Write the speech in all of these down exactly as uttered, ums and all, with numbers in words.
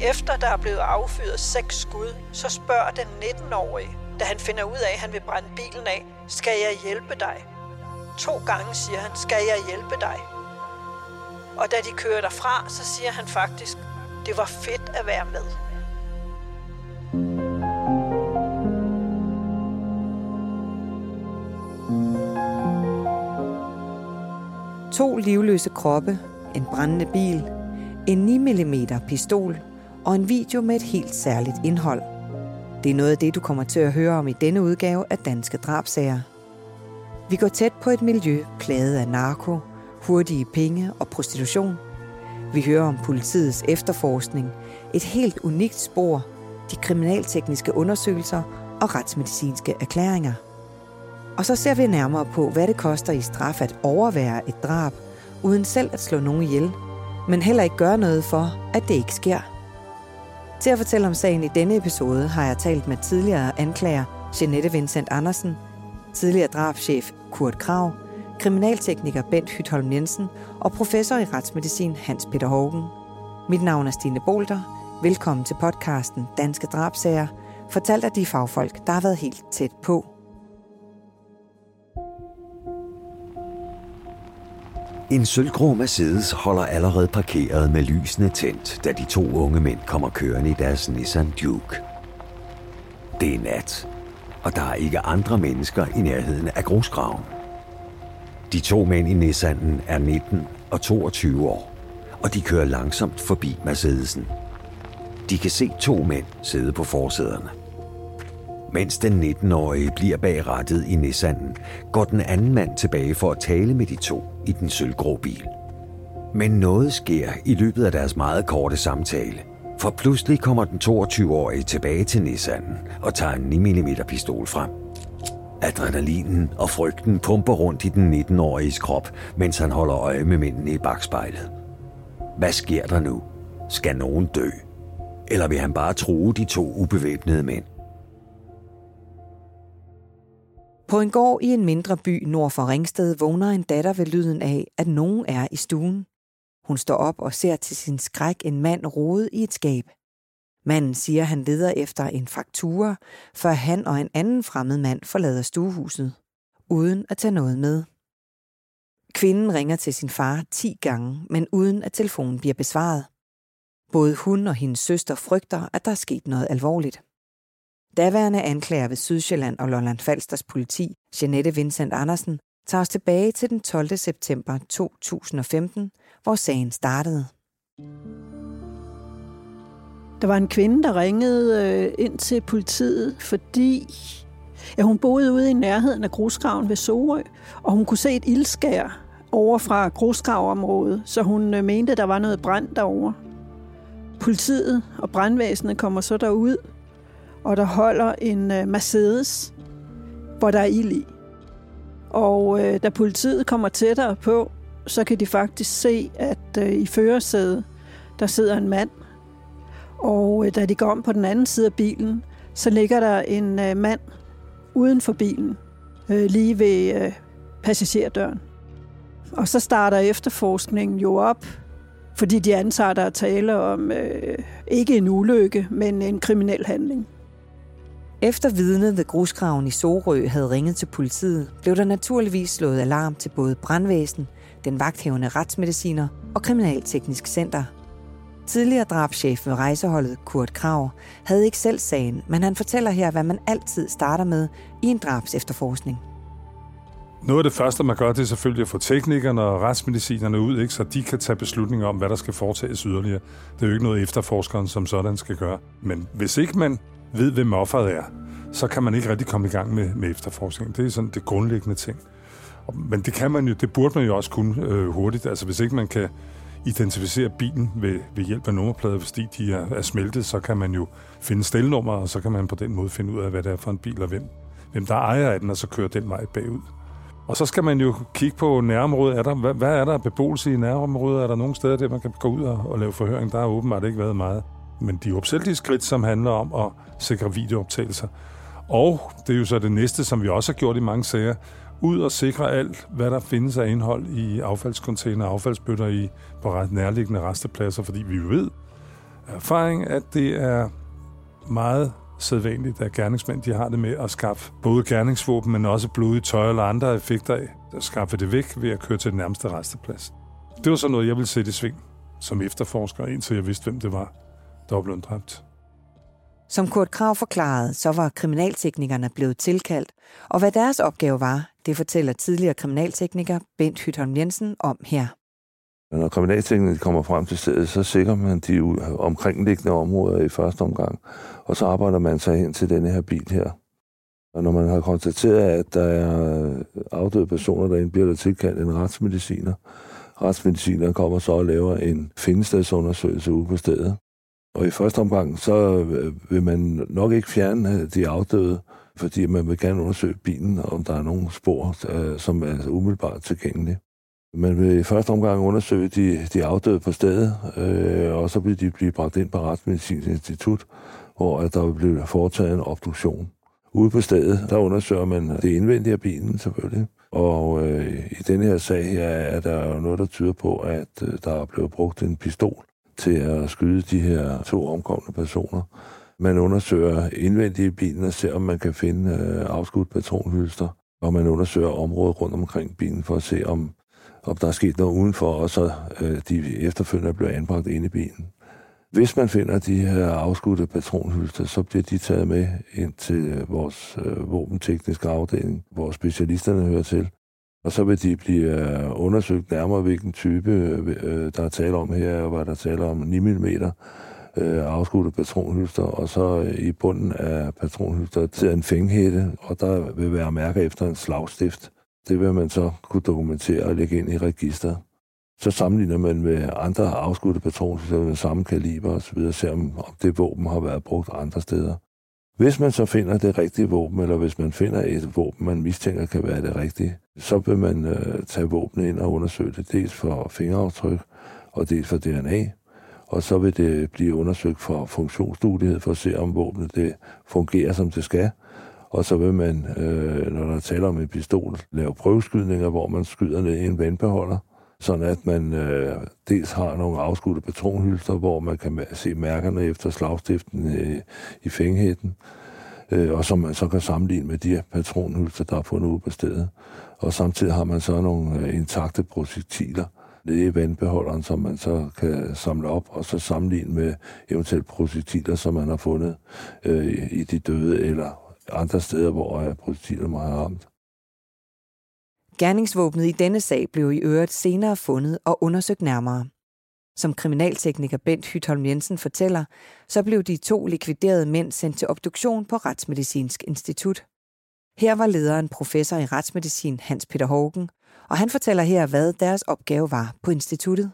efter der er blevet affyret seks skud, så spørger den nitten-årige, da han finder ud af, at han vil brænde bilen af, skal jeg hjælpe dig? To gange siger han, skal jeg hjælpe dig? Og da de kører derfra, så siger han faktisk, det var fedt at være med. To livløse kroppe, en brændende bil, en ni millimeter pistol og en video med et helt særligt indhold. Det er noget af det, du kommer til at høre om i denne udgave af Danske Drabsager. Vi går tæt på et miljø plaget af narko, hurtige penge og prostitution. Vi hører om politiets efterforskning, et helt unikt spor, de kriminaltekniske undersøgelser og retsmedicinske erklæringer. Og så ser vi nærmere på, hvad det koster i straf at overvære et drab, uden selv at slå nogen ihjel, men heller ikke gøre noget for, at det ikke sker. Til at fortælle om sagen i denne episode har jeg talt med tidligere anklager Jeanette Vincent Andersen, tidligere drabschef Kurt Krag, kriminaltekniker Bent Hytholm Jensen og professor i retsmedicin Hans Peter Haugen. Mit navn er Stine Bolter. Velkommen til podcasten Danske Drabsager, fortalt af de fagfolk, der har været helt tæt på. En sølvgrå Mercedes holder allerede parkeret med lysene tændt, da de to unge mænd kommer kørende i deres Nissan Juke. Det er nat, og der er ikke andre mennesker i nærheden af grusgraven. De to mænd i Nissanen er nitten og toogtyve år, og de kører langsomt forbi Mercedesen. De kan se to mænd sidde på forsæderne. Mens den nitten-årige bliver bag rattet i Nissanen, går den anden mand tilbage for at tale med de to i den sølvgrå bil. Men noget sker i løbet af deres meget korte samtale, for pludselig kommer den toogtyve-årige tilbage til Nissanen og tager en ni millimeter pistol frem. Adrenalinen og frygten pumper rundt i den nitten-åriges krop, mens han holder øje med mændene i bakspejlet. Hvad sker der nu? Skal nogen dø? Eller vil han bare true de to ubevæbnede mænd? På en gård i en mindre by nord for Ringsted vågner en datter ved lyden af, at nogen er i stuen. Hun står op og ser til sin skræk en mand rode i et skab. Manden siger, at han leder efter en faktura, før han og en anden fremmed mand forlader stuehuset, uden at tage noget med. Kvinden ringer til sin far ti gange, men uden at telefonen bliver besvaret. Både hun og hendes søster frygter, at der er sket noget alvorligt. Daværende anklager ved Sydsjælland og Lolland Falsters politi, Jeanette Vincent Andersen, tager os tilbage til den tolvte september to tusind og femten, hvor sagen startede. Der var en kvinde, der ringede ind til politiet, fordi ja, hun boede ude i nærheden af grusgraven ved Sorø, og hun kunne se et ildskær over fra grusgravområdet, så hun mente, at der var noget brand derovre. Politiet og brandvæsenet kommer så derud, og der holder en Mercedes, hvor der er ild i. Og øh, da politiet kommer tættere på, så kan de faktisk se, at øh, i førersædet, der sidder en mand. Og øh, da de går om på den anden side af bilen, så ligger der en øh, mand uden for bilen, øh, lige ved øh, passagerdøren. Og så starter efterforskningen jo op, fordi de antager, der er tale om øh, ikke en ulykke, men en kriminel handling. Efter vidnet ved grusgraven i Sorø havde ringet til politiet, blev der naturligvis slået alarm til både brandvæsen, den vagthævende retsmediciner og kriminalteknisk center. Tidligere drabschef ved rejseholdet Kurt Krag havde ikke selv sagen, men han fortæller her, hvad man altid starter med i en drabsefterforskning. Noget af det første, man gør, det er selvfølgelig at få teknikerne og retsmedicinerne ud, ikke, så de kan tage beslutninger om, hvad der skal foretages yderligere. Det er jo ikke noget, efterforskeren som sådan skal gøre. Men hvis ikke man ved, hvem offeret er, så kan man ikke rigtig komme i gang med, med efterforskning. Det er sådan det grundlæggende ting. Men det kan man jo, det burde man jo også kunne øh, hurtigt. Altså hvis ikke man kan identificere bilen ved, ved hjælp af nummerplader, fordi de er, er smeltet, så kan man jo finde stelnummer, og så kan man på den måde finde ud af, hvad det er for en bil, og hvem, hvem der ejer af den, og så kører den vej bagud. Og så skal man jo kigge på nærområdet. Er der, hvad, hvad er der af beboelse i nærområdet? Er der nogle steder, der man kan gå ud og, og lave forhøring? Der har åbenbart ikke været meget. Men de opsættelige skridt, som handler om at sikre videooptagelser. Og det er jo så det næste, som vi også har gjort i mange sager, ud og sikre alt, hvad der findes af indhold i affaldscontainer og affaldsbøtter i, på ret nærliggende restepladser, fordi vi jo ved, erfaring, at det er meget sædvanligt, at gerningsmænd de har det med at skaffe både gerningsvåben, men også blodige tøj eller andre effekter af, at skaffe det væk ved at køre til den nærmeste resteplads. Det var så noget, jeg ville sætte i sving som efterforsker, indtil jeg vidste, hvem det var, der var blevet dræbt. Som Kurt Krag forklarede, så var kriminalteknikerne blevet tilkaldt, og hvad deres opgave var, det fortæller tidligere kriminaltekniker Bent Hytholm Jensen om her. Når kriminalteknikerne kommer frem til stedet, så sikrer man de omkringliggende områder i første omgang, og så arbejder man sig hen til denne her bil her. Og når man har konstateret, at der er afdøde personer, derinde bliver der tilkaldt en retsmediciner. Retsmedicineren kommer så og laver en findestedsundersøgelse ude på stedet. Og i første omgang, så vil man nok ikke fjerne de afdøde, fordi man vil gerne undersøge bilen, om der er nogle spor, som er umiddelbart tilgængelige. Man vil i første omgang undersøge de, de afdøde på stedet, øh, og så vil de blive bragt ind på Retsmedicinsk Institut, hvor der vil blive foretaget en obduktion. Ude på stedet, der undersøger man det indvendige af bilen selvfølgelig. Og øh, i denne her sag her er der jo noget, der tyder på, at øh, der er blevet brugt en pistol til at skyde de her to omkomne personer. Man undersøger indvendigt i bilen og ser, om man kan finde øh, afskudt patronhylster. Og man undersøger området rundt omkring bilen for at se, om, om der er sket noget udenfor, og så øh, de efterfølgende bliver anbragt inde i bilen. Hvis man finder de her afskudte patronhylster, så bliver de taget med ind til vores øh, våbentekniske afdeling, hvor specialisterne hører til. Og så vil de blive øh, undersøgt nærmere, hvilken type øh, der er tale om her, og hvad der taler om ni millimeter øh, afskudte patronhylster, og så øh, i bunden af patronhylster til en fænghætte, og der vil være mærker efter en slagstift. Det vil man så kunne dokumentere og lægge ind i registeret. Så sammenligner man med andre afskudte patronhylster med samme kaliber og så videre, ser om, om det våben har været brugt andre steder. Hvis man så finder det rigtige våben, eller hvis man finder et våben, man mistænker kan være det rigtige, så vil man øh, tage våbnet ind og undersøge det, dels for fingeraftryk og dels for D N A. Og så vil det blive undersøgt for funktionsduelighed, for at se, om våbnet det fungerer, som det skal. Og så vil man, øh, når der taler om en pistol, lave prøveskydninger, hvor man skyder ned i en vandbeholder, sådan at man øh, dels har nogle afskudte patronhylster, hvor man kan se mærkerne efter slagstiften øh, i fænghætten, øh, og som man så kan sammenligne med de patronhylster, der er fundet ude på stedet. Og samtidig har man så nogle øh, intakte projektiler nede i vandbeholderen, som man så kan samle op, og så sammenligne med eventuelle projektiler, som man har fundet øh, i de døde eller andre steder, hvor øh, projektiler må have ramt. Gerningsvåbnet i denne sag blev i øvrigt senere fundet og undersøgt nærmere. Som kriminaltekniker Bent Hytholm Jensen fortæller, så blev de to likviderede mænd sendt til obduktion på Retsmedicinsk Institut. Her var lederen professor i retsmedicin Hans Peter Haugen, og han fortæller her, hvad deres opgave var på instituttet.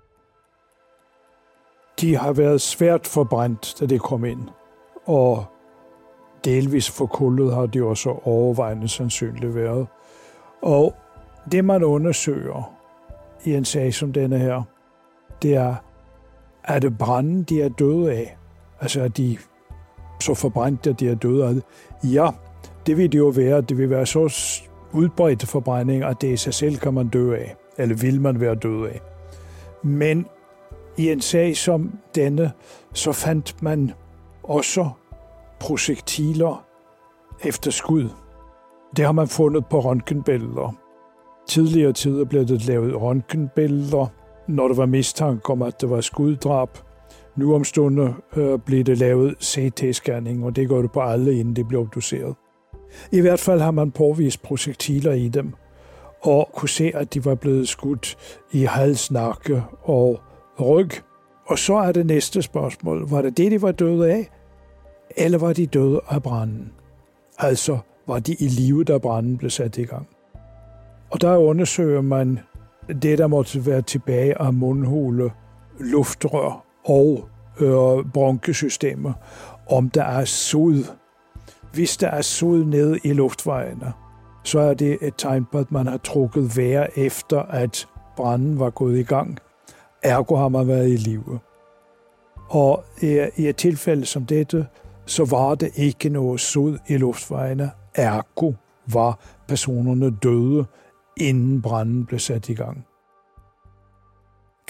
De har været svært forbrændt, da det kom ind, og delvis forkullet har de også overvejende sandsynligt været. Og det, man undersøger i en sag som denne her, det er, er det branden, de er døde af? Altså, er de så forbrændt, at de er døde af det? Ja, det vil det jo være. Det vil være så udbredt forbrænding, at det i sig selv kan man dø af. Eller vil man være død af. Men i en sag som denne, så fandt man også projektiler efter skud. Det har man fundet på røntgenbilleder. Tidligere tider blev det lavet røntgenbilleder, når der var mistanke om, at det var skuddrab. Nu om stunder øh, blev det lavet C T-scanning, og det gør det på alle, inden det blev obduceret. I hvert fald har man påvist projektiler i dem, og kunne se, at de var blevet skudt i hals, nakke og ryg. Og så er det næste spørgsmål. Var det det, de var døde af, eller var de døde af branden? Altså, var de i live, da branden blev sat i gang. Og der undersøger man det, der måtte være tilbage af mundhule, luftrør og øh, bronkesystemer, om der er sod. Hvis der er sod nede i luftvejene, så er det et tegn på, at man har trukket vejr efter, at branden var gået i gang. Ergo har man været i live. Og i, i et tilfælde som dette, så var det ikke noget sod i luftvejene. Ergo var personerne døde, inden branden blev sat i gang.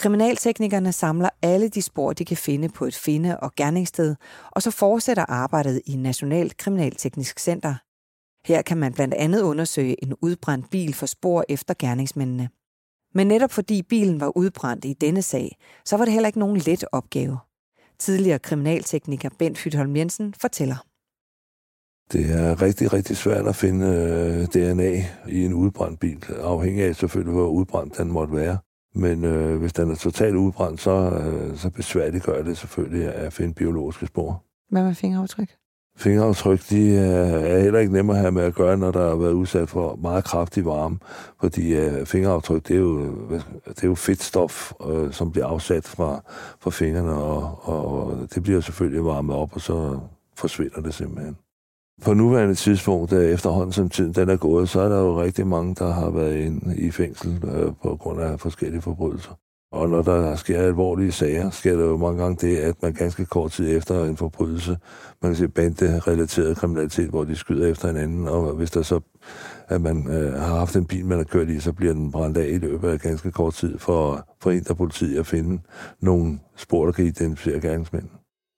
Kriminalteknikerne samler alle de spor, de kan finde på et finde- og gerningssted, og så fortsætter arbejdet i National Kriminalteknisk Center. Her kan man blandt andet undersøge en udbrændt bil for spor efter gerningsmændene. Men netop fordi bilen var udbrændt i denne sag, så var det heller ikke nogen let opgave. Tidligere kriminaltekniker Bent Hytholm Jensen fortæller. Det er rigtig, rigtig svært at finde D N A i en udbrændt bil, afhængig af selvfølgelig, hvor udbrændt den måtte være. Men øh, hvis den er totalt udbrændt, så, øh, så besværligt gør det selvfølgelig at finde biologiske spor. Hvad med fingeraftryk? Fingeraftryk, de er heller ikke nemmere at have med at gøre, når der har været udsat for meget kraftig varme. Fordi øh, fingeraftryk, det er jo, det er jo fedtstof, øh, som bliver afsat fra, fra fingrene, og, og det bliver selvfølgelig varmet op, og så forsvinder det simpelthen. På nuværende tidspunkt, efterhånden som tiden den er gået, så er der jo rigtig mange, der har været inde i fængsel øh, på grund af forskellige forbrydelser. Og når der sker alvorlige sager, sker der jo mange gange det, at man ganske kort tid efter en forbrydelse, man kan se bande-relateret kriminalitet, hvor de skyder efter hinanden, og hvis der så, at man øh, har haft en bil, man har kørt i, så bliver den brændt af i løbet af ganske kort tid for at forhindre politiet at finde nogle spor, der kan identificere gerningsmændene.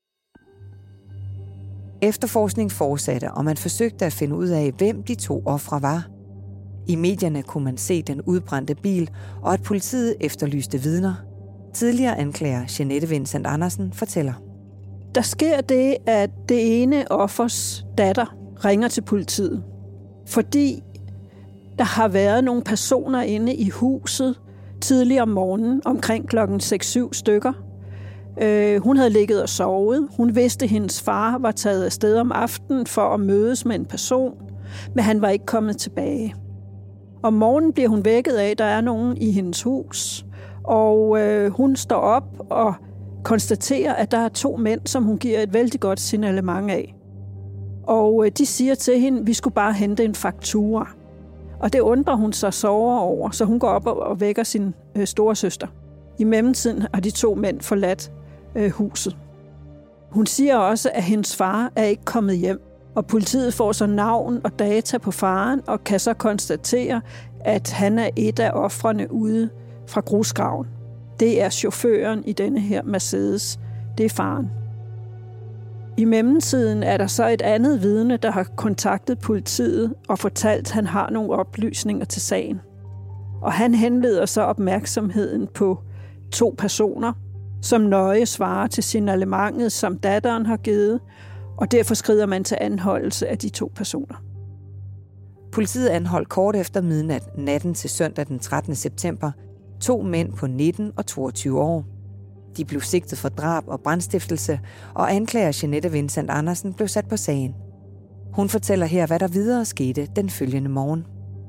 Efterforskning fortsatte, og man forsøgte at finde ud af, hvem de to ofre var. I medierne kunne man se den udbrændte bil, og at politiet efterlyste vidner. Tidligere anklager Jeanette Vincent Andersen fortæller. Der sker det, at det ene offers datter ringer til politiet, fordi der har været nogle personer inde i huset tidligere om morgenen, omkring klokken seks syv stykker. Øh, hun havde ligget og sovet. Hun vidste, at hendes far var taget afsted om aftenen for at mødes med en person, men han var ikke kommet tilbage. Om morgenen bliver hun vækket af, at der er nogen i hendes hus, og øh, hun står op og konstaterer, at der er to mænd, som hun giver et vældig godt signalement af. Og øh, de siger til hende, vi skulle bare hente en faktura. Og det undrer hun sig såre over, så hun går op og, og vækker sin øh, store søster. I mellemtiden har de to mænd forladt øh, huset. Hun siger også, at hendes far er ikke kommet hjem. Og politiet får så navn og data på faren, og kan så konstatere, at han er et af ofrene ude fra grusgraven. Det er chaufføren i denne her Mercedes. Det er faren. I mellemtiden er der så et andet vidne, der har kontaktet politiet og fortalt, at han har nogle oplysninger til sagen. Og han henleder så opmærksomheden på to personer, som nøje svarer til signalementet, som datteren har givet, og derfor skrider man til anholdelse af de to personer. Politiet anholdt kort efter midnat natten til søndag den trettende september to mænd på nitten og toogtyve år. De blev sigtet for drab og brandstiftelse, og anklager Jeanette Vincent Andersen blev sat på sagen. Hun fortæller her, hvad der videre skete den følgende morgen.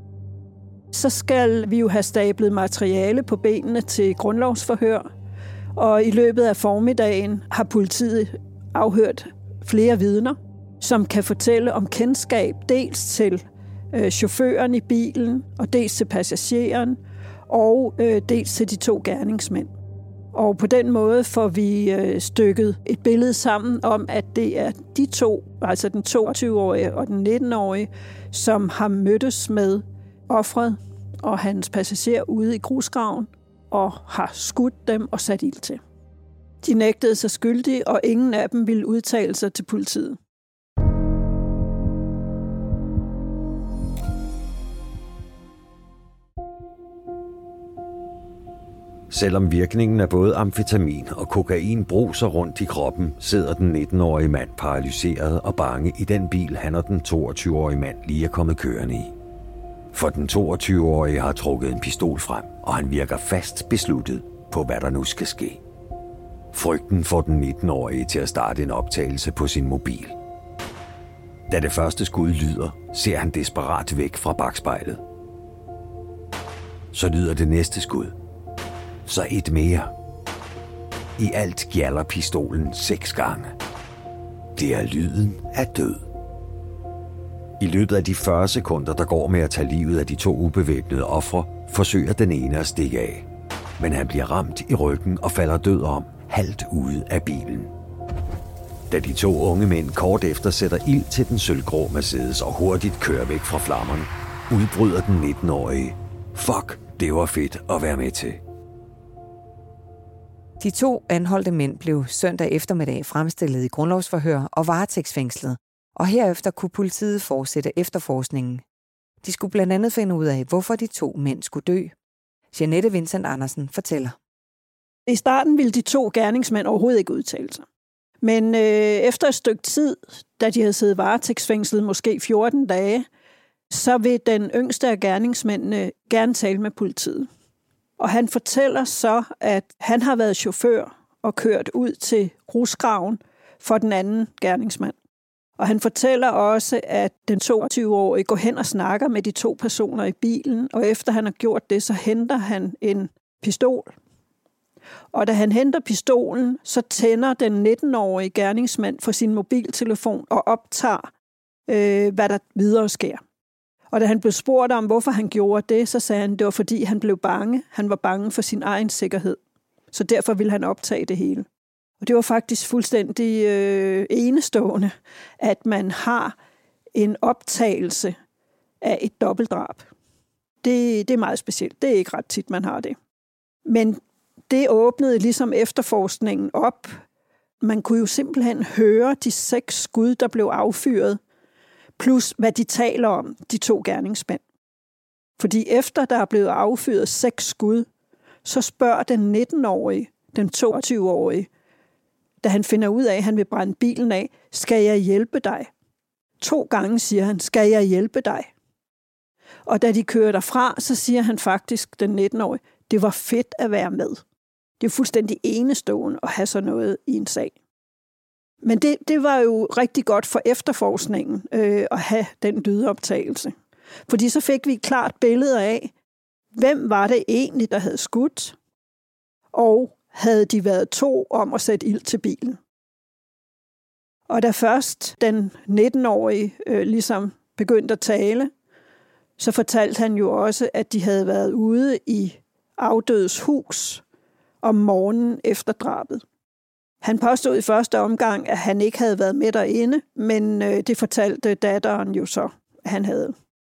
Så skal vi jo have stablet materiale på benene til grundlovsforhør, og i løbet af formiddagen har politiet afhørt flere vidner, som kan fortælle om kendskab dels til øh, chaufføren i bilen, og dels til passageren, og øh, dels til de to gerningsmænd. Og på den måde får vi øh, stykket et billede sammen om, at det er de to, altså den toogtyve-årige og den nitten-årige, som har mødtes med offret og hans passager ude i grusgraven, og har skudt dem og sat ild til. De nægtede sig skyldige, og ingen af dem ville udtale sig til politiet. Selvom virkningen af både amfetamin og kokain bruser rundt i kroppen, sidder den nitten-årige mand paralyseret og bange i den bil, han og den toogtyve-årige mand lige er kommet kørende i. For den toogtyve-årige har trukket en pistol frem, og han virker fast besluttet på, hvad der nu skal ske. Frygten får den nitten-årige til at starte en optagelse på sin mobil. Da det første skud lyder, ser han desperat væk fra bakspejlet. Så lyder det næste skud. Så et mere. I alt gjalder pistolen seks gange. Det er lyden af død. I løbet af de fyrre sekunder, der går med at tage livet af de to ubevæbnede ofre, forsøger den ene at stikke af. Men han bliver ramt i ryggen og falder død om, halvt ude af bilen. Da de to unge mænd kort efter sætter ild til den sølvgrå Mercedes og hurtigt kører væk fra flammerne, udbryder den nitten-årige. Fuck, det var fedt at være med til. De to anholdte mænd blev søndag eftermiddag fremstillet i grundlovsforhør og varetægtsfængslet, og herefter kunne politiet fortsætte efterforskningen. De skulle blandt andet finde ud af, hvorfor de to mænd skulle dø. Jeanette Vincent Andersen fortæller. I starten ville de to gerningsmænd overhovedet ikke udtale sig. Men øh, efter et stykke tid, da de havde siddet varetægtsfængslet måske fjorten dage, så vil den yngste af gerningsmændene gerne tale med politiet. Og han fortæller så, at han har været chauffør og kørt ud til grusgraven for den anden gerningsmand. Og han fortæller også, at den toogtyve-årige går hen og snakker med de to personer i bilen, og efter han har gjort det, så henter han en pistol. Og da han henter pistolen, så tænder den nitten-årige gerningsmand for sin mobiltelefon og optager, øh, hvad der videre sker. Og da han blev spurgt om, hvorfor han gjorde det, så sagde han, at det var fordi, han blev bange. Han var bange for sin egen sikkerhed. Så derfor ville han optage det hele. Og det var faktisk fuldstændig øh, enestående, at man har en optagelse af et dobbeltdrab. Det, det er meget specielt. Det er ikke ret tit, man har det. Men det åbnede ligesom efterforskningen op. Man kunne jo simpelthen høre de seks skud, der blev affyret, plus hvad de taler om, de to gerningsmænd. Fordi efter der er blevet affyret seks skud, så spørger den nitten-årige, den toogtyve-årige, da han finder ud af, at han vil brænde bilen af, skal jeg hjælpe dig? To gange siger han, skal jeg hjælpe dig? Og da de kører derfra, så siger han faktisk, den nitten-årige, det var fedt at være med. Det er fuldstændig enestående at have sådan noget i en sag. Men det, det var jo rigtig godt for efterforskningen øh, at have den lydoptagelse. Fordi så fik vi et klart billede af, hvem var det egentlig, der havde skudt, og havde de været to om at sætte ild til bilen. Og da først den nitten-årige øh, ligesom begyndte at tale, så fortalte han jo også, at de havde været ude i afdødes hus om morgenen efter drabet. Han påstod i første omgang, at han ikke havde været med derinde, men øh, det fortalte datteren jo så, at han havde.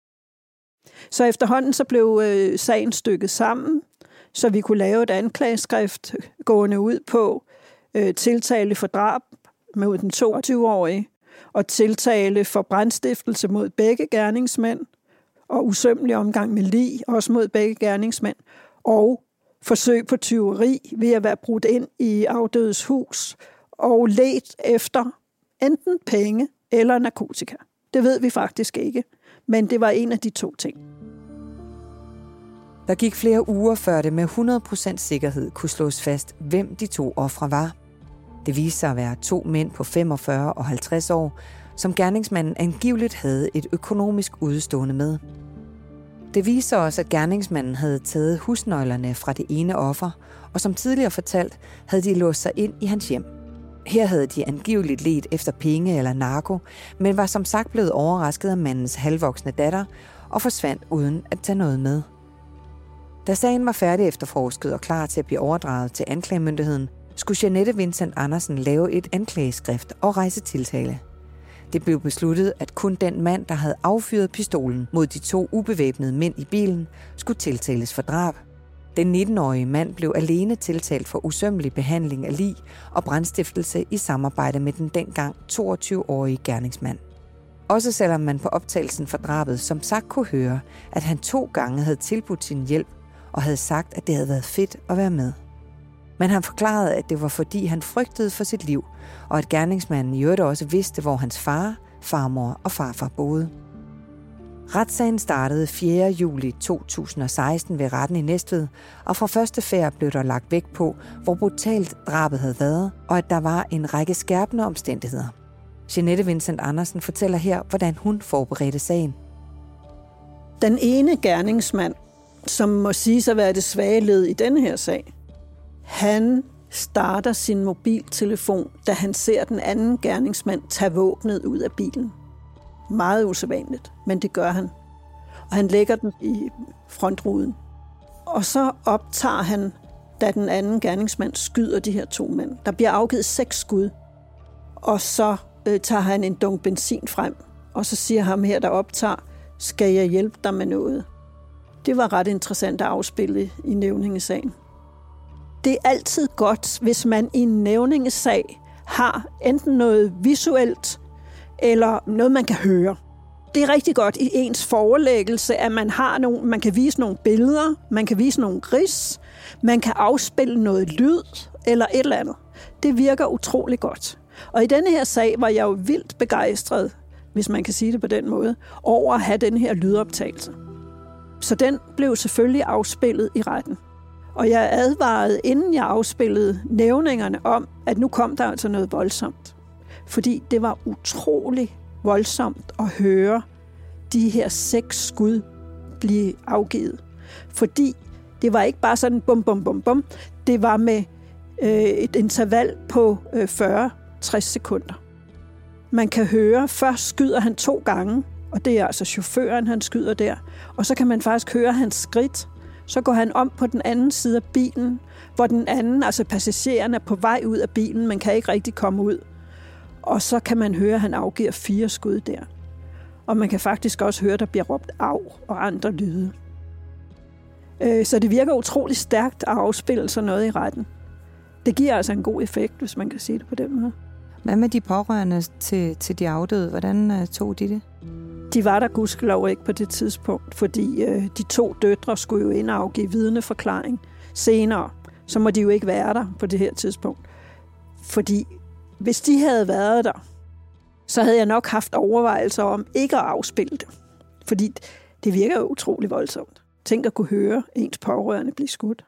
Så efterhånden så blev øh, sagen stykket sammen, så vi kunne lave et anklageskrift gående ud på øh, tiltale for drab mod den toogtyve-årige, og tiltale for brandstiftelse mod begge gerningsmænd, og usømmelig omgang med lig, også mod begge gerningsmænd, og forsøg på tyveri ved at være brudt ind i afdødes hus, og let efter enten penge eller narkotika. Det ved vi faktisk ikke, men det var en af de to ting. Der gik flere uger, før det med hundrede procent sikkerhed kunne slås fast, hvem de to ofre var. Det viste sig at være to mænd på femogfyrre og halvtreds år, som gerningsmanden angiveligt havde et økonomisk udstående med. Det viste sig også, at gerningsmanden havde taget husnøglerne fra det ene offer, og som tidligere fortalt, havde de låst sig ind i hans hjem. Her havde de angiveligt ledt efter penge eller narko, men var som sagt blevet overrasket af mandens halvvoksne datter og forsvandt uden at tage noget med. Da sagen var færdig efterforsket og klar til at blive overdraget til anklagemyndigheden, skulle Jeanette Vincent Andersen lave et anklageskrift og rejse tiltale. Det blev besluttet, at kun den mand, der havde affyret pistolen mod de to ubevæbnede mænd i bilen, skulle tiltales for drab. Den nitten-årige mand blev alene tiltalt for usømmelig behandling af lig og brandstiftelse i samarbejde med den dengang toogtyve-årige gerningsmand. Også selvom man på optagelsen for drabet som sagt kunne høre, at han to gange havde tilbudt sin hjælp og havde sagt, at det havde været fedt at være med. Men han forklarede, at det var fordi han frygtede for sit liv, og at gerningsmanden i øvrigt også vidste, hvor hans far, farmor og farfar boede. Retssagen startede fjerde juli to tusind og seksten ved retten i Næstved, og fra første færd blev der lagt vægt på, hvor brutalt drabet havde været, og at der var en række skærpende omstændigheder. Jeanette Vincent Andersen fortæller her, hvordan hun forberedte sagen. Den ene gerningsmand, som må siges at være det svage led i denne her sag, han starter sin mobiltelefon, da han ser den anden gerningsmand tage våbnet ud af bilen. Meget usædvanligt, men det gør han. Og han lægger den i frontruden. Og så optager han, da den anden gerningsmand skyder de her to mænd. Der bliver afgivet seks skud. Og så øh, tager han en dunk benzin frem, og så siger ham her, der optager, skal jeg hjælpe dig med noget? Det var ret interessant at afspille i nævningesagen. Det er altid godt, hvis man i en nævningesag har enten noget visuelt eller noget, man kan høre. Det er rigtig godt i ens forelæggelse, at man har nogle, man kan vise nogle billeder, man kan vise nogle ris, man kan afspille noget lyd eller et eller andet. Det virker utrolig godt. Og i denne her sag var jeg jo vildt begejstret, hvis man kan sige det på den måde, over at have den her lydoptagelse. Så den blev selvfølgelig afspillet i retten. Og jeg advarede, inden jeg afspillede nævningerne om, at nu kom der altså noget voldsomt. Fordi det var utrolig voldsomt at høre de her seks skud blive afgivet. Fordi det var ikke bare sådan bum, bum, bum, bum. Det var med øh, et interval på øh, fyrre til tres sekunder. Man kan høre, først skyder han to gange, og det er altså chaufføren, han skyder der. Og så kan man faktisk høre hans skridt. Så går han om på den anden side af bilen, hvor den anden, altså passageren, er på vej ud af bilen, men kan ikke rigtig komme ud. Og så kan man høre, at han afgiver fire skud der. Og man kan faktisk også høre, at der bliver råbt af og andre lyde. Så det virker utrolig stærkt at afspille sådan noget i retten. Det giver altså en god effekt, hvis man kan sige det på den måde. Hvad med de pårørende til, til de afdøde? Hvordan uh, tog de det? De var der gudskelov ikke på det tidspunkt, fordi uh, de to døtre skulle jo ind og afgive vidneforklaring senere. Så må de jo ikke være der på det her tidspunkt. Fordi hvis de havde været der, så havde jeg nok haft overvejelser om ikke at afspille det. Fordi det virker jo utrolig voldsomt. Tænk at kunne høre ens pårørende blive skudt.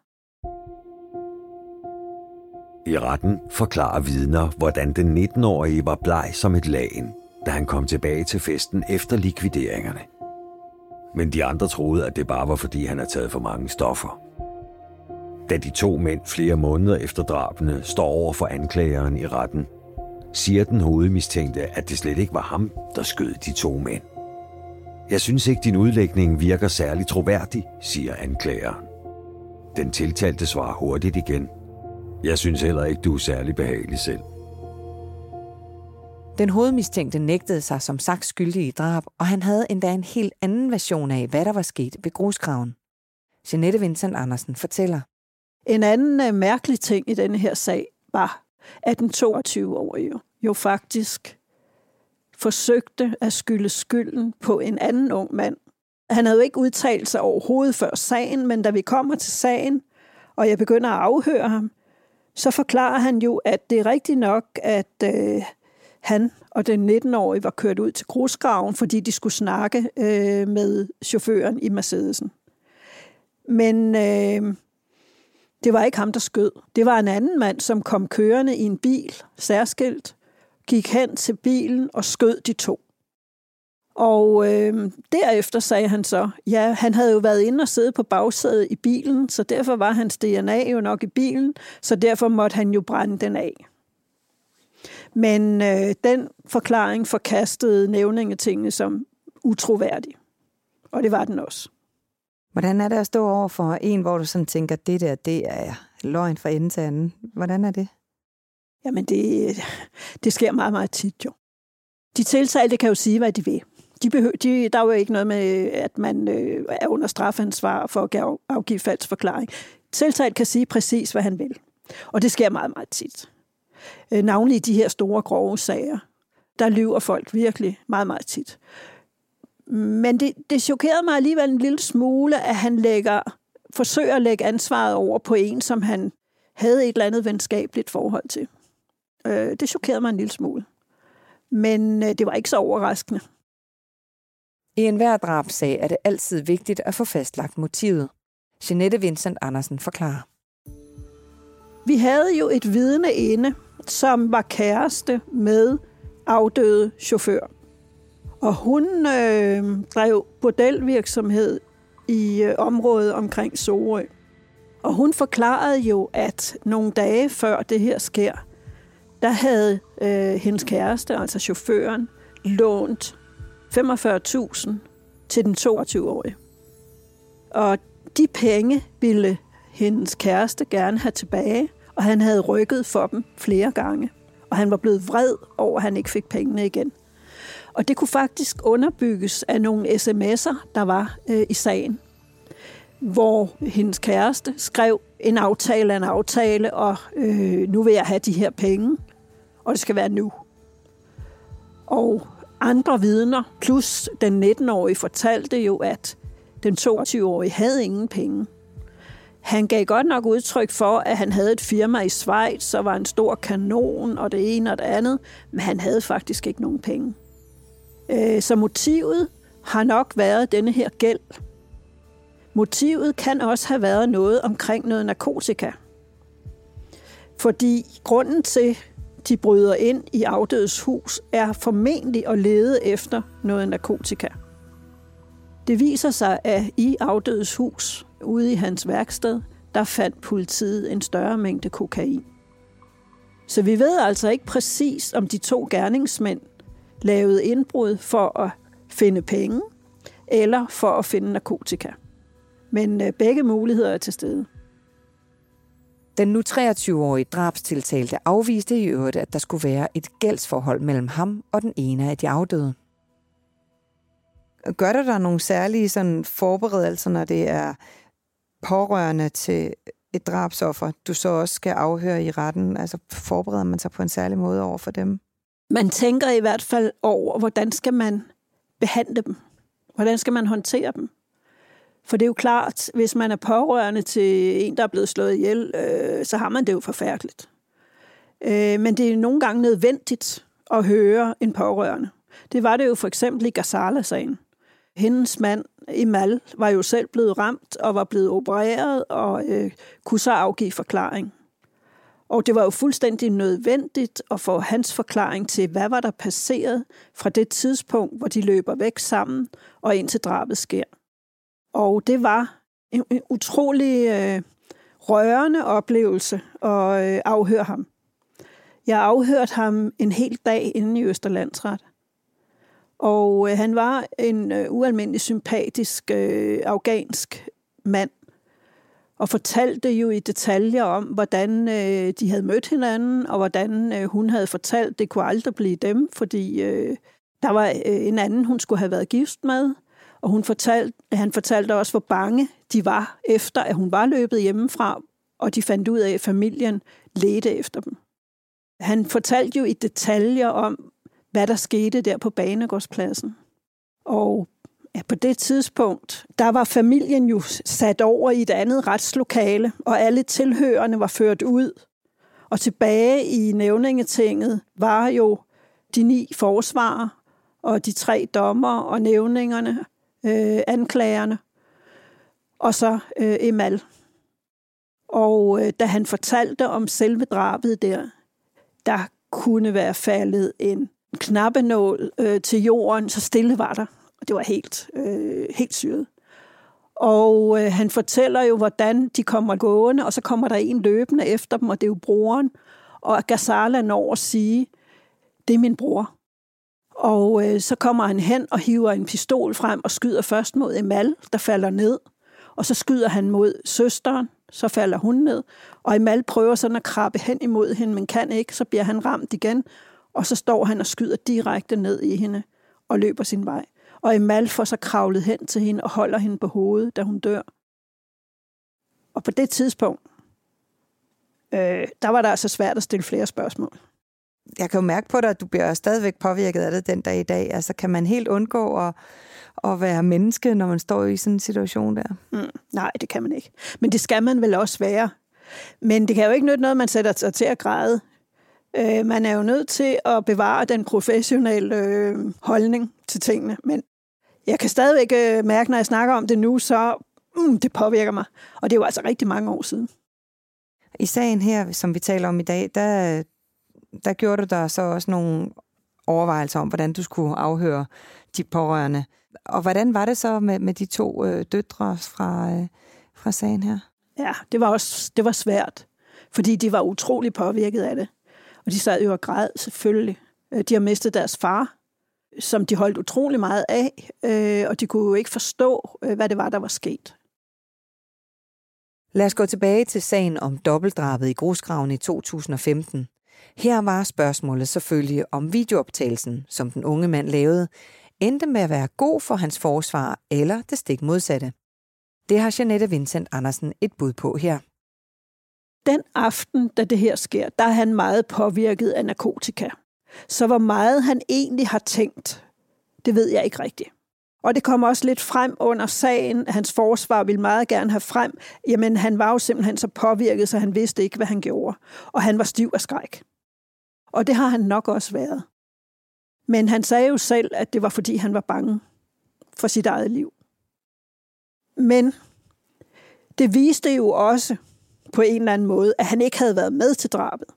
I retten forklarer vidner, hvordan den nitten-årige var bleg som et lagen, da han kom tilbage til festen efter likvideringerne. Men de andre troede, at det bare var fordi, han havde taget for mange stoffer. Da de to mænd flere måneder efter drabene står over for anklageren i retten, siger den hovedmistænkte, at det slet ikke var ham, der skød de to mænd. Jeg synes ikke, din udlægning virker særlig troværdig, siger anklageren. Den tiltalte svarer hurtigt igen. Jeg synes heller ikke, du er særlig behagelig selv. Den hovedmistænkte nægtede sig som sagt skyldig i drab, og han havde endda en helt anden version af, hvad der var sket ved grusgraven. Jeanette Vincent Andersen fortæller. En anden uh, mærkelig ting i denne her sag var, at den toogtyve-årige jo, jo faktisk forsøgte at skylde skylden på en anden ung mand. Han havde jo ikke udtalt sig overhovedet før sagen, men da vi kommer til sagen, og jeg begynder at afhøre ham, så forklarer han jo, at det er rigtigt nok, at øh, han og den nitten-årige var kørt ud til grusgraven, fordi de skulle snakke øh, med chaufføren i Mercedesen. Men øh, det var ikke ham, der skød. Det var en anden mand, som kom kørende i en bil, særskilt, gik hen til bilen og skød de to. Og øh, derefter sagde han så, ja, han havde jo været inde og sidde på bagsædet i bilen, så derfor var hans D N A jo nok i bilen, så derfor måtte han jo brænde den af. Men øh, den forklaring forkastede nævningetingene som utroværdig. Og det var den også. Hvordan er det at stå over for en, hvor du sådan tænker, at det der, det er løgn fra ende til anden? Hvordan er det? Jamen, det, det sker meget, meget tit jo. De tiltalte kan jo sige, hvad de vil. De behøver, de, der er jo ikke noget med, at man øh, er under strafansvar for at afgive falsk forklaring. Tiltalt kan sige præcis, hvad han vil. Og det sker meget, meget tit. Øh, navnlig i de her store, grove sager, der lyver folk virkelig meget, meget tit. Men det, det chokerede mig alligevel en lille smule, at han lægger, forsøger at lægge ansvaret over på en, som han havde et eller andet venskabeligt forhold til. Øh, det chokerede mig en lille smule. Men øh, det var ikke så overraskende. I enhver drabsag er det altid vigtigt at få fastlagt motivet. Jeanette Vincent Andersen forklarer. Vi havde jo et vidne inde, som var kæreste med afdøde chauffør. Og hun øh, drev bordelvirksomhed i øh, området omkring Sorø. Og hun forklarede jo, at nogle dage før det her sker, der havde øh, hendes kæreste, altså chaufføren, lånt femogfyrre tusind til den toogtyve-årige. Og de penge ville hendes kæreste gerne have tilbage, og han havde rykket for dem flere gange. Og han var blevet vred over, at han ikke fik pengene igen. Og det kunne faktisk underbygges af nogle sms'er, der var øh, i sagen, hvor hendes kæreste skrev en aftale er en aftale, og øh, nu vil jeg have de her penge, og det skal være nu. Og andre vidner, plus den nitten-årige, fortalte jo, at den toogtyve-årige havde ingen penge. Han gav godt nok udtryk for, at han havde et firma i Schweiz, så var en stor kanon og det ene og det andet, men han havde faktisk ikke nogen penge. Så motivet har nok været denne her gæld. Motivet kan også have været noget omkring noget narkotika. Fordi grunden til, de bryder ind i afdødes hus, er formentlig at lede efter noget narkotika. Det viser sig, at i afdødes hus, ude i hans værksted, der fandt politiet en større mængde kokain. Så vi ved altså ikke præcis, om de to gerningsmænd lavede indbrud for at finde penge, eller for at finde narkotika. Men begge muligheder er til stede. Den nu treogtyve-årige drabstiltalte afviste i øvrigt, at der skulle være et gældsforhold mellem ham og den ene af de afdøde. Gør der der nogle særlige sådan, forberedelser, når det er pårørende til et drabsoffer, du så også skal afhøre i retten? Altså forbereder man sig på en særlig måde over for dem? Man tænker i hvert fald over, hvordan skal man behandle dem? Hvordan skal man håndtere dem? For det er jo klart, hvis man er pårørende til en, der er blevet slået ihjel, øh, så har man det jo forfærdeligt. Øh, men det er nogle gange nødvendigt at høre en pårørende. Det var det jo for eksempel i Ghazala-sagen. Hendes mand, Emal, var jo selv blevet ramt og var blevet opereret og øh, kunne så afgive forklaring. Og det var jo fuldstændig nødvendigt at få hans forklaring til, hvad var der passeret fra det tidspunkt, hvor de løber væk sammen og indtil drabet sker. Og det var en, en utrolig øh, rørende oplevelse at øh, afhøre ham. Jeg afhørte ham en hel dag inde i Østerlandsret. Og øh, han var en øh, ualmindelig sympatisk øh, afghansk mand, og fortalte jo i detaljer om, hvordan øh, de havde mødt hinanden, og hvordan øh, hun havde fortalt, det kunne aldrig blive dem, fordi øh, der var øh, en anden, hun skulle have været gift med, og hun fortalte, han fortalte også, hvor bange de var, efter at hun var løbet hjemmefra, og de fandt ud af, at familien ledte efter dem. Han fortalte jo i detaljer om, hvad der skete der på Banegårdspladsen. Og ja, på det tidspunkt, der var familien jo sat over i et andet retslokale, og alle tilhørende var ført ud. Og tilbage i nævningetinget var jo de ni forsvarere, og de tre dommer og nævningerne, øh, anklagerne, og så øh, Emal. Og øh, da han fortalte om selve drabet der, der kunne være faldet en knappenål øh, til jorden, så stille var der. Og det var helt, øh, helt syret. Og øh, han fortæller jo, hvordan de kommer gående, og så kommer der en løbende efter dem, og det er jo broren. Og Ghazala når at sige, det er min bror. Og øh, så kommer han hen og hiver en pistol frem og skyder først mod Emal, der falder ned. Og så skyder han mod søsteren, så falder hun ned. Og Emal prøver sådan at krabbe hen imod hende, men kan ikke, så bliver han ramt igen. Og så står han og skyder direkte ned i hende og løber sin vej. Og Emal får så kravlet hen til hende og holder hende på hovedet, da hun dør. Og på det tidspunkt, øh, der var der altså svært at stille flere spørgsmål. Jeg kan jo mærke på dig, at du bliver stadigvæk påvirket af det den dag i dag. Altså, kan man helt undgå at, at være menneske, når man står i sådan en situation der? Mm, nej, det kan man ikke. Men det skal man vel også være. Men det kan jo ikke nytte noget, man sætter sig til at græde. Øh, man er jo nødt til at bevare den professionelle øh, holdning til tingene. Men jeg kan stadigvæk øh, mærke, når jeg snakker om det nu, så mm, det påvirker mig. Og det er jo altså rigtig mange år siden. I sagen her, som vi taler om i dag, der, der gjorde du der så også nogle overvejelser om, hvordan du skulle afhøre de pårørende. Og hvordan var det så med, med de to øh, døtre fra, øh, fra sagen her? Ja, det var også det var svært, fordi de var utrolig påvirket af det. Og de sad jo og græd, selvfølgelig. De har mistet deres far, som de holdt utrolig meget af, og de kunne jo ikke forstå, hvad det var, der var sket. Lad os gå tilbage til sagen om dobbeltdrabet i Grusgraven i to tusind og femten. Her var spørgsmålet selvfølgelig, om videooptagelsen, som den unge mand lavede, endte med at være god for hans forsvar, eller det stik modsatte. Det har Jeanette Vincent Andersen et bud på her. Den aften, da det her sker, der er han meget påvirket af narkotika. Så hvor meget han egentlig har tænkt, det ved jeg ikke rigtigt. Og det kommer også lidt frem under sagen. Hans forsvar ville meget gerne have frem. Jamen, han var jo simpelthen så påvirket, så han vidste ikke, hvad han gjorde. Og han var stiv af skræk. Og det har han nok også været. Men han sagde jo selv, at det var, fordi han var bange for sit eget liv. Men det viste jo også på en eller anden måde, at han ikke havde været med til drabet.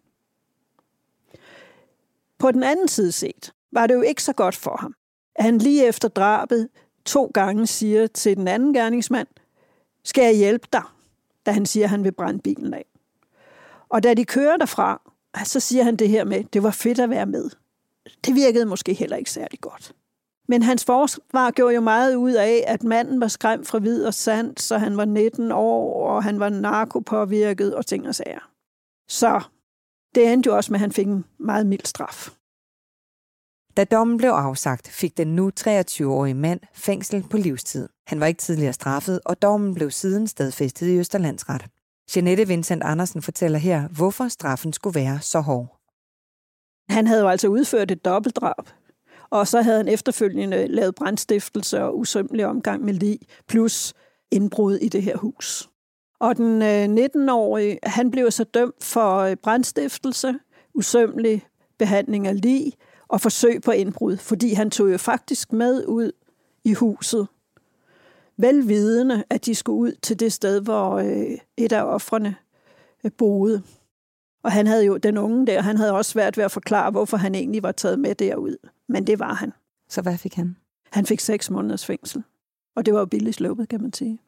På den anden side set, var det jo ikke så godt for ham, at han lige efter drabet to gange siger til den anden gerningsmand, skal jeg hjælpe dig, da han siger, at han vil brænde bilen af. Og da de kører derfra, så siger han det her med, det var fedt at være med. Det virkede måske heller ikke særlig godt. Men hans forsvar gjorde jo meget ud af, at manden var skræmt fra vid og sand, så han var nitten år, og han var narkopåvirket og ting og sager. Så det endte jo også med, at han fik en meget mild straf. Da dommen blev afsagt, fik den nu treogtyve-årige mand fængsel på livstid. Han var ikke tidligere straffet, og dommen blev siden stadfæstet i Østerlandsret. Jeanette Vincent Andersen fortæller her, hvorfor straffen skulle være så hård. Han havde jo altså udført et dobbeltdrab, og så havde han efterfølgende lavet brandstiftelse og usømmelig omgang med lig, plus indbrud i det her hus. Og den nitten-årige, han blev så dømt for brandstiftelse, usømmelig behandling af lig og forsøg på indbrud, fordi han tog jo faktisk med ud i huset, velvidende, at de skulle ud til det sted, hvor et af ofrene boede. Og han havde jo, den unge der, han havde også svært ved at forklare, hvorfor han egentlig var taget med derud. Men det var han. Så hvad fik han? Han fik seks måneders fængsel. Og det var jo billigt sluppet, kan man sige.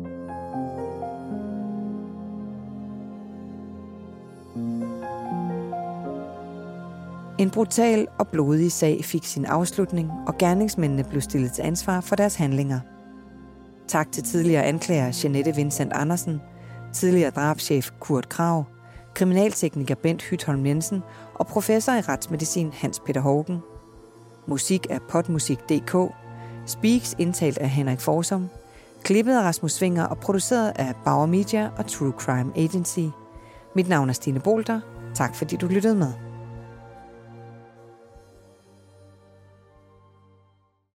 En brutal og blodig sag fik sin afslutning, og gerningsmændene blev stillet til ansvar for deres handlinger. Tak til tidligere anklager Jeanette Vincent Andersen, tidligere drabschef Kurt Krag, kriminaltekniker Bent Hytholm Jensen og professor i retsmedicin Hans Peter Haugen. Musik af Podmusik punktum d k, Speaks indtalt af Henrik Forsum, klippet af Rasmus Svinger og produceret af Bauer Media og True Crime Agency. Mit navn er Stine Bolter. Tak fordi du lyttede med.